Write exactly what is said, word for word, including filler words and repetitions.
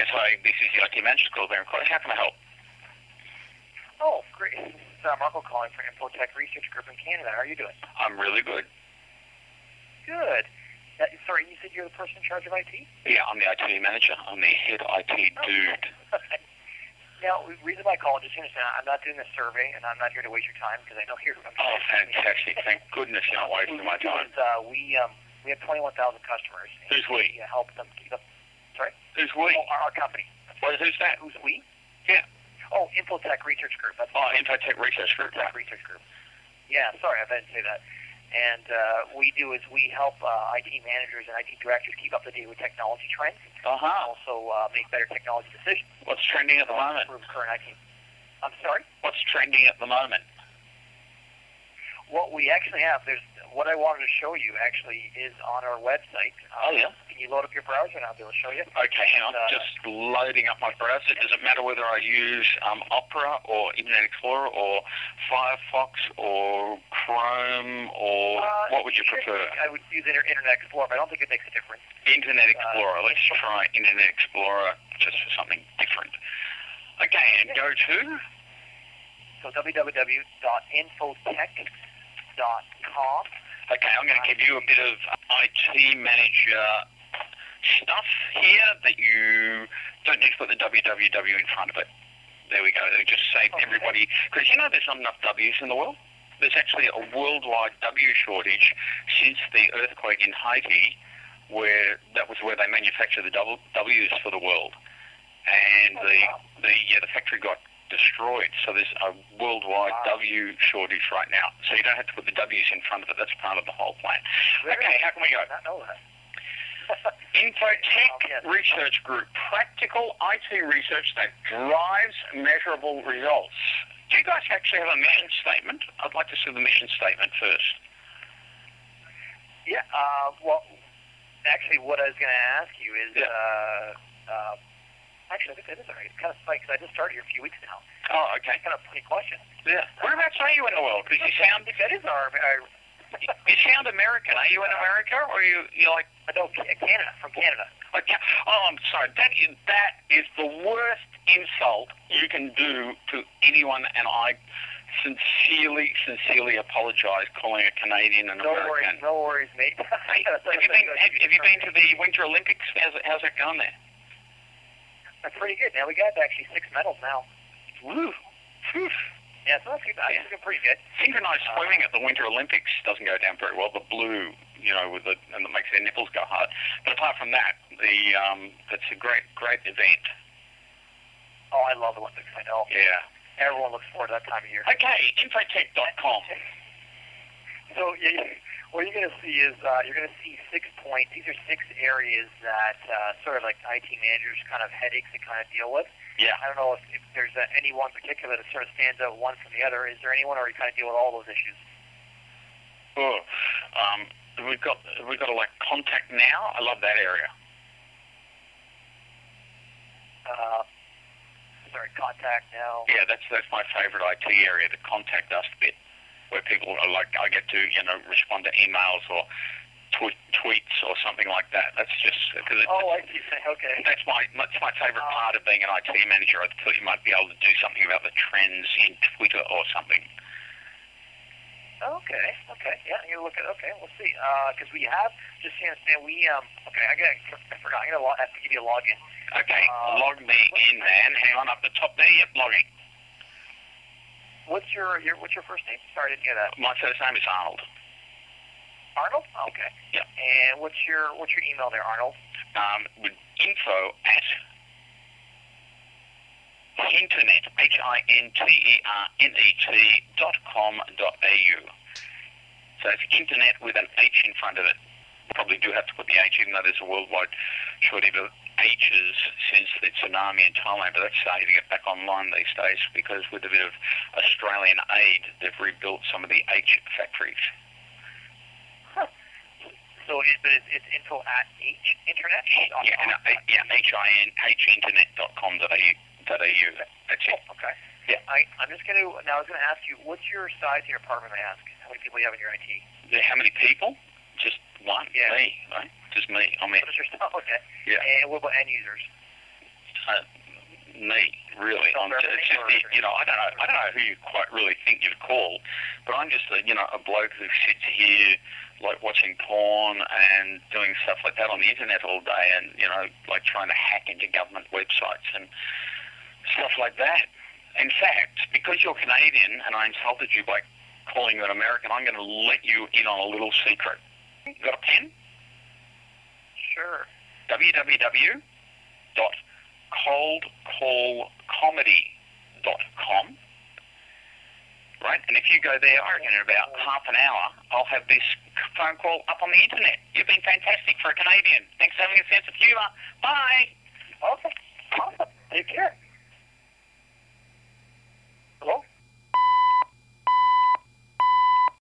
Yes, hi, this is the I T Manager School there in College. How can I help? Oh, great. This is uh, Marco calling from Infotech Research Group in Canada. How are you doing? I'm really good. Good. Uh, sorry, you said you're the person in charge of I T? Yeah, I'm the I T Manager. I'm the head I T Oh, dude. Now, the reason why I called, just to understand, I'm not doing a survey, and I'm not here to waste your time, because I know you're... I'm Oh, fantastic. Thank goodness you're not wasting my time. Is, uh, we, um, we have twenty-one thousand customers. Who's we? We uh, help them keep up... Sorry? Who's we? Oh, our, our company. What, who's that? Who's we? Yeah. Oh, Infotech Research Group. That's Oh, Infotech Research Group. Infotech Research Group. Yeah, sorry, I didn't say that. And uh, we do is we help uh, I T managers and I T directors keep up to date with technology trends. Uh-huh. Also uh, make better technology decisions. What's trending at the moment? Improve current I T. I'm sorry? What's trending at the moment? What we actually have, there's what I wanted to show you actually is on our website. Oh, Um, yeah? Can you load up your browser and I'll be able to show you? Okay, hang on. Uh, Just loading up my browser. Does it matter whether I use um, Opera or Internet Explorer or Firefox or Chrome or uh, what would you sure, prefer? I would use Inter- Internet Explorer, but I don't think it makes a difference. Internet Explorer. Uh, Let's try Internet Explorer just for something different. Okay, and go to? So w w w dot infotech dot com. Okay, I'm going to give you a bit of I T manager stuff here that you don't need to put the W W W in front of it. There we go. They just saved Okay. everybody. Because you know there's not enough W's in the world? There's actually a worldwide W shortage since the earthquake in Haiti, where that was where they manufactured the double W's for the world. And Oh, the, wow. the, yeah, the factory got destroyed. So there's a worldwide Wow. W shortage right now. So you don't have to put the W's in front of it. That's part of the whole plan. Really? Okay, how can we go? I did not know that. Infotech Oh, yes. Research Group. Practical I T research that drives measurable results. Do you guys actually have a mission statement? I'd like to see the mission statement first. Yeah, uh, well, actually what I was going to ask you is, Yeah. uh, uh, actually I think that is all right. It's kind of funny because I just started here a few weeks now. Oh, okay. It's kind of a funny question. Yeah. Whereabouts are you in the world? Because you sound I think that is our, our you sound American. Are you in America or are you you like? I know, Ca- Canada, from Canada. like oh, I'm sorry. That is that is the worst insult you can do to anyone, and I sincerely, sincerely apologize calling a Canadian an No worries, American. no worries, mate. Hey, have you been have, have you been to the Winter Olympics? How's it, how's it going there? That's pretty good. Now we got actually six medals now. Woo. Whew. Yeah, so that's good. That's Yeah. looking pretty good. Synchronized Uh, swimming at the Winter Olympics doesn't go down very well. The blue, you know, with the and that makes their nipples go hard. But apart from that, the um, it's a great, great event. Oh, I love the Olympics. I know. Yeah. Everyone looks forward to that time of year. Okay, infotech dot com. So yeah, what you're going to see is uh, you're going to see six points. These are six areas that uh, sort of like I T managers kind of headaches to kind of deal with. Yeah. I don't know if, if there's uh, any one particular that sort of stands out one from the other. Is there anyone, or you kind of deal with all those issues? Oh, um, we've got we've got a like contact now. I love that area. Uh, sorry, contact now. Yeah, that's that's my favorite I T area, the contact us bit, where people are like, I get to you know respond to emails or tw- tweets or something like that. That's just because Oh, I see. Okay. that's my that's my favorite Uh, part of being an I T manager. I thought you might be able to do something about the trends in Twitter or something. Okay. Okay. Yeah. You look at. Okay. We'll see. Because we have just to understand. We um. Okay. I got. I forgot. I'm gonna lo- have to give you a login. Okay, Uh, log me in, man. Hang on, up the top there. Yep, logging. What's your your What's your first name? Sorry, I didn't hear that. My first name is Arnold. Arnold. Okay. Yep. And what's your What's your email there, Arnold? Um, with info at internet, H I N T E R N E T dot com dot A U. So it's internet with an H in front of it. Probably do have to put the H, even though there's a worldwide shortage of H's since the tsunami in Thailand, but that's starting to get back online these days because with a bit of Australian aid, they've rebuilt some of the H factories. Huh. So it, but it's, it's info at H internet. Yeah, and, uh, yeah, H I N H internet dot com dot A U. That's it. Oh, okay. Yeah. I, I'm just going to, now I was going to ask you, what's your size of your apartment, may I ask? How many people you have in your I T? How many people? Just one. Yeah. Me, right? Just me. I mean, What is your stuff? Okay. yeah. And what about end users? uh, me, really. I'm just, it's just, the- you know, I don't know, I don't know who you quite really think you've called, but I'm just a, you know, a bloke who sits here, like watching porn and doing stuff like that on the internet all day, and you know, like trying to hack into government websites and stuff like that. In fact, because you're Canadian and I insulted you by calling you an American, I'm going to let you in on a little secret. You got a pen? Sure. w w w dot cold call comedy dot com. Right? And if you go there, I reckon in about half an hour, I'll have this phone call up on the internet. You've been fantastic for a Canadian. Thanks for having a sense of humour. Bye. Okay. Awesome. Take care. Hello?